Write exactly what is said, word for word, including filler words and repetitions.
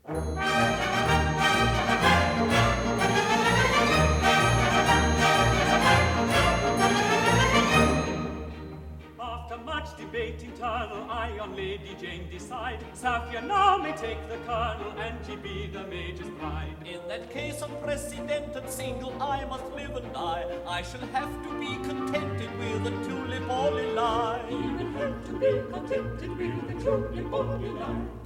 After much debate internal, I on Lady Jane decide. Safia now may take the colonel, and she be the major's bride. In that case, unprecedented, single, I must live and die. I shall have to be contented with a tulip all in line. He will have to be contented with a tulip all in line.